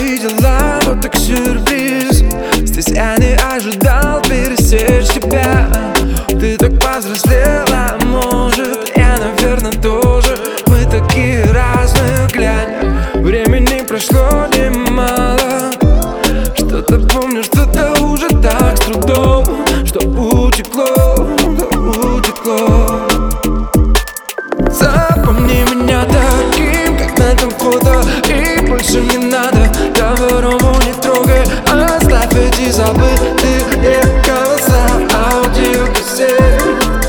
увидела вот так сюрприз. Здесь я не ожидал пересечь тебя. Ты так повзрослела, может, я, наверное, тоже. Мы такие разные, глянь, времени прошло немало. Что-то помню, что-то уже так с трудом, что утекло, да утекло. Запомни меня таким, как на этом фото, и больше не надо по-второму не трогай. Оставь эти забытые голоса, аудиокассет.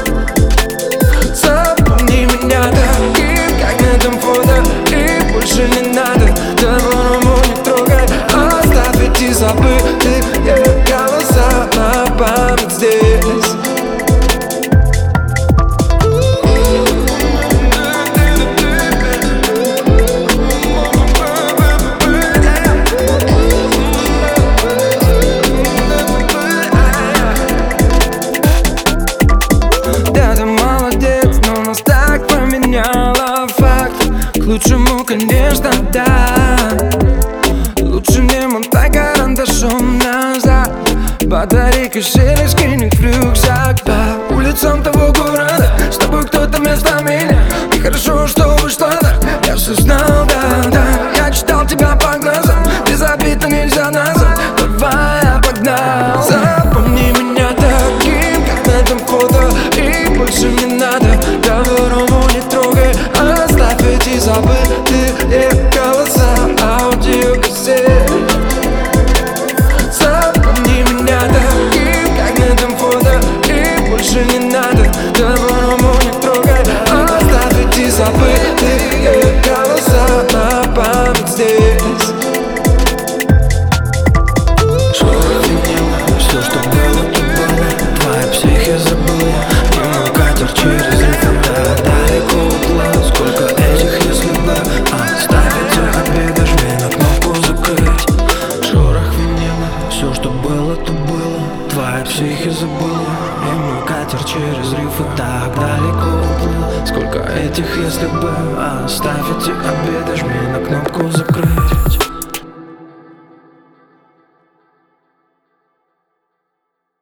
Запомни меня таким, как на этом фото, и больше не надо по-второму не трогай. Оставь эти забытые голоса на память здесь. Факт к лучшему, конечно, да. Лучше не мотай карандашом назад. Батарейка шелест кинет в рюкзак по улицам того города. С тобой кто-то вместо меня. И хорошо, что вышло так. Я все знал, да. Я читал тебя по глазам. Без обида нельзя назад. Давай, я погнал. Запомни меня таким, как на этом фото, и больше не надо по-второму не трогай. Оставь эти забытые голоса, аудиокассет. Запомни меня таким, как на этом фото, и больше не надо по-второму не трогай. Оставь эти забытые голоса на память здесь. Все, что было, то было. Твоя психия забыла. И мой катер через рифы далеко уплыл. Сколько этих если бы. Оставь эти обиды, жми на кнопку закрыть. Шорох винила. Все, что было, то было. Твоя психия забыла. И мой катер через рифы так далеко уплыл. Сколько этих если бы. Оставь эти обиды, жми на кнопку закрыть.